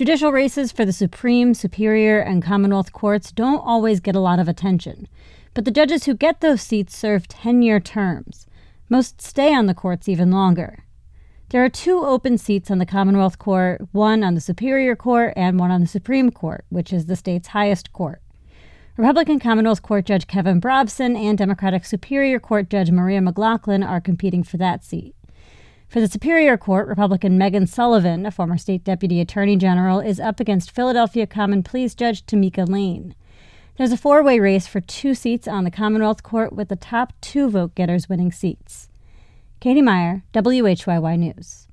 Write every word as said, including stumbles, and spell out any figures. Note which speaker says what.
Speaker 1: Judicial races for the Supreme, Superior, and Commonwealth courts don't always get a lot of attention, but the judges who get those seats serve ten-year terms. Most stay on the courts even longer. There are two open seats on the Commonwealth Court, one on the Superior Court and one on the Supreme Court, which is the state's highest court. Republican Commonwealth Court Judge Kevin Brobson and Democratic Superior Court Judge Maria McLaughlin are competing for that seat. For the Superior Court, Republican Megan Sullivan, a former state deputy attorney general, is up against Philadelphia Common Pleas Judge Tamika Lane. There's a four-way race for two seats on the Commonwealth Court, with the top two vote-getters winning seats. Katie Meyer, W H Y Y News.